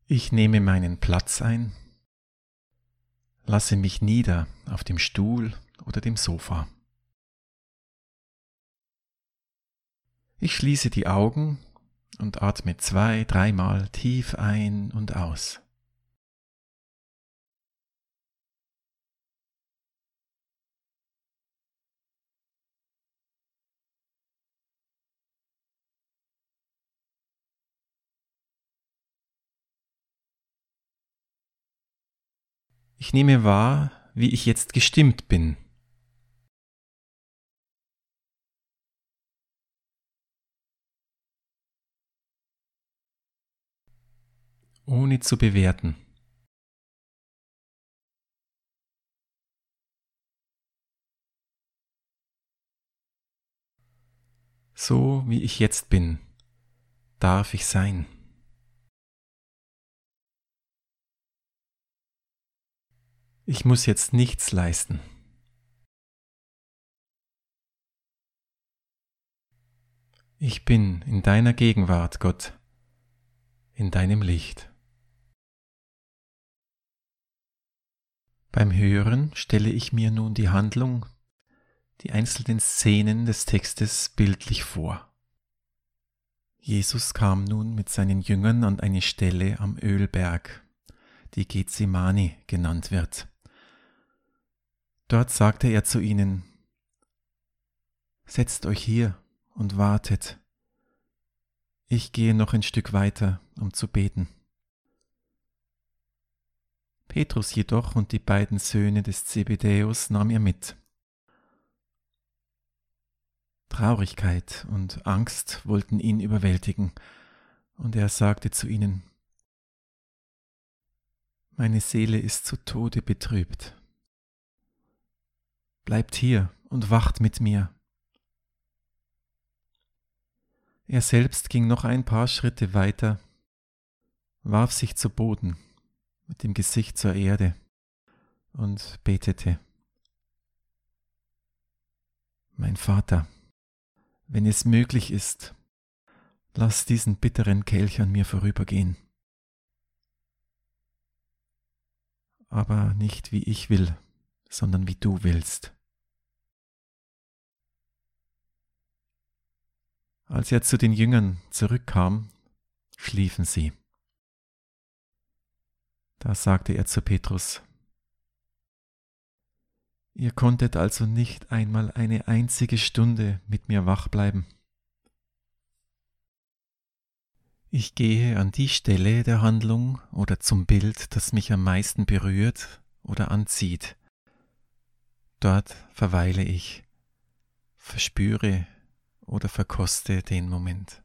Ich nehme meinen Platz ein, lasse mich nieder auf dem Stuhl oder dem Sofa. Ich schließe die Augen und atme 2-3 Mal tief ein und aus. Ich nehme wahr, wie ich jetzt gestimmt bin. Ohne zu bewerten. So wie ich jetzt bin, darf ich sein. Ich muss jetzt nichts leisten. Ich bin in deiner Gegenwart, Gott, in deinem Licht. Beim Hören stelle ich mir nun die Handlung, die einzelnen Szenen des Textes bildlich vor. Jesus kam nun mit seinen Jüngern an eine Stelle am Ölberg, die Gethsemane genannt wird. Dort sagte er zu ihnen: Setzt euch hier und wartet. Ich gehe noch ein Stück weiter, um zu beten. Petrus jedoch und die beiden Söhne des Zebedäus nahm er mit. Traurigkeit und Angst wollten ihn überwältigen, und er sagte zu ihnen: Meine Seele ist zu Tode betrübt. Bleibt hier und wacht mit mir. Er selbst ging noch ein paar Schritte weiter, warf sich zu Boden mit dem Gesicht zur Erde und betete: Mein Vater, wenn es möglich ist, lass diesen bitteren Kelch an mir vorübergehen. Aber nicht wie ich will, sondern wie du willst. Als er zu den Jüngern zurückkam, schliefen sie. Da sagte er zu Petrus: Ihr konntet also nicht einmal eine einzige Stunde mit mir wach bleiben. Ich gehe an die Stelle der Handlung oder zum Bild, das mich am meisten berührt oder anzieht. Dort verweile ich, verspüre oder verkoste den Moment.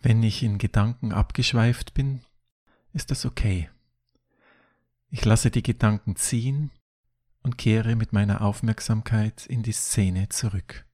Wenn ich in Gedanken abgeschweift bin, ist das okay. Ich lasse die Gedanken ziehen und kehre mit meiner Aufmerksamkeit in die Szene zurück.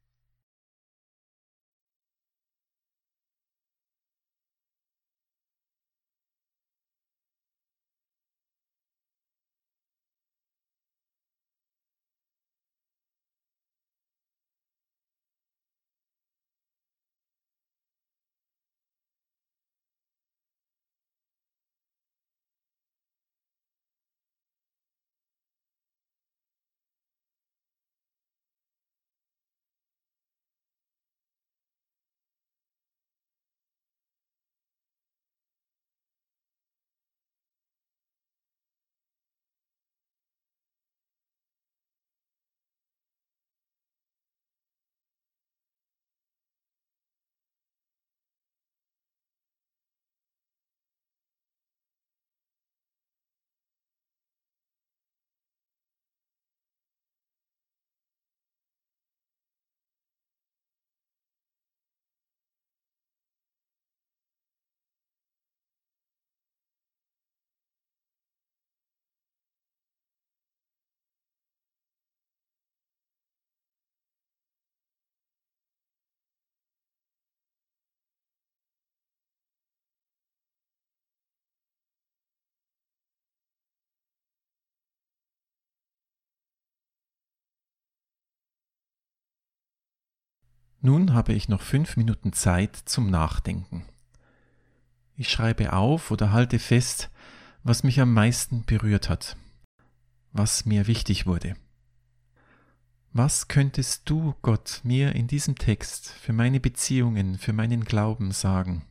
Nun habe ich noch 5 Minuten Zeit zum Nachdenken. Ich schreibe auf oder halte fest, was mich am meisten berührt hat, was mir wichtig wurde. Was könntest du, Gott, mir in diesem Text für meine Beziehungen, für meinen Glauben sagen?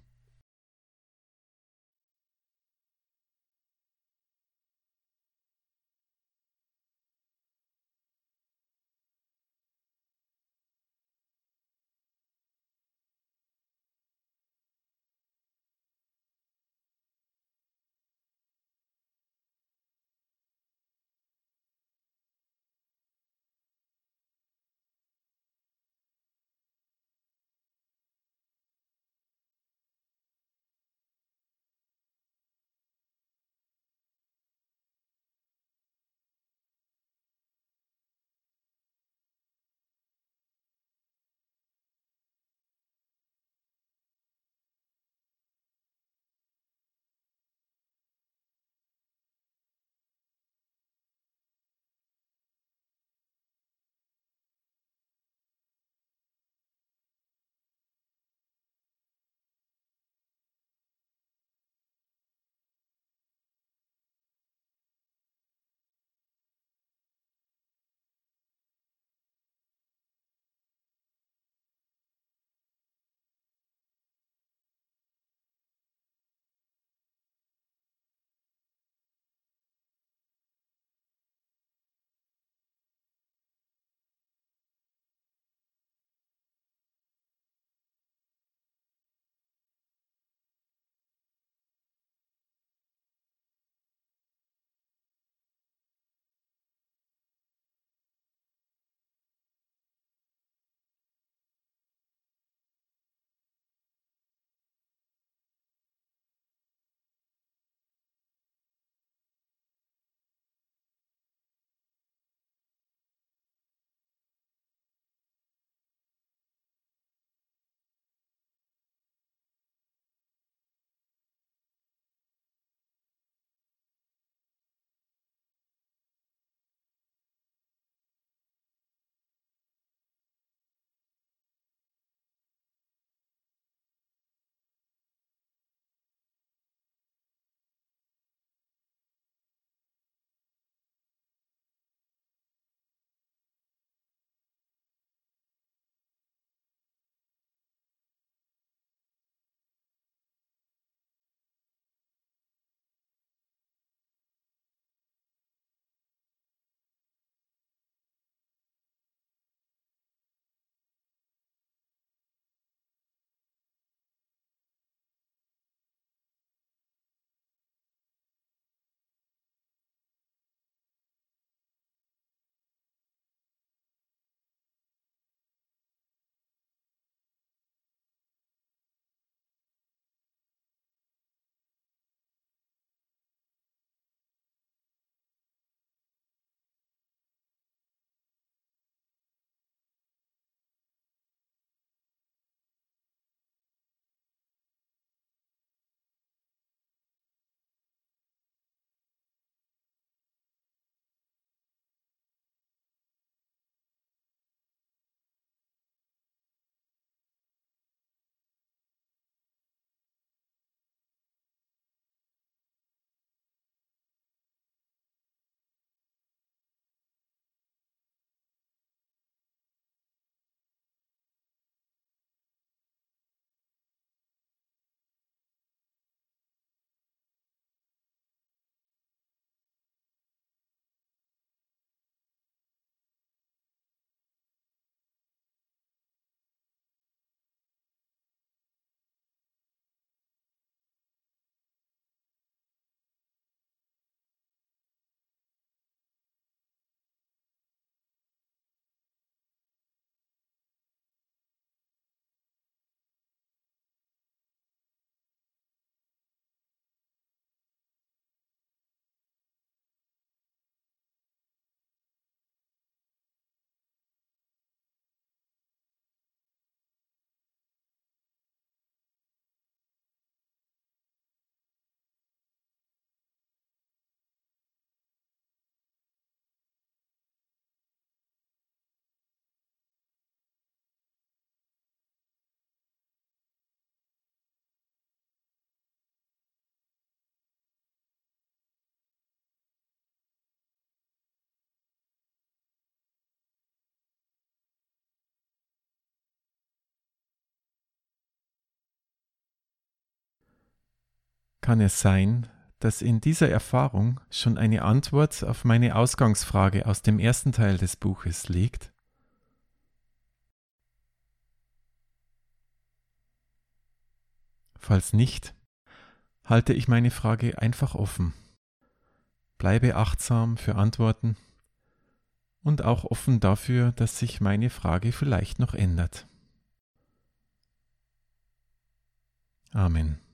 kann es sein, dass in dieser Erfahrung schon eine Antwort auf meine Ausgangsfrage aus dem ersten Teil des Buches liegt? Falls nicht, halte ich meine Frage einfach offen, bleibe achtsam für Antworten und auch offen dafür, dass sich meine Frage vielleicht noch ändert. Amen.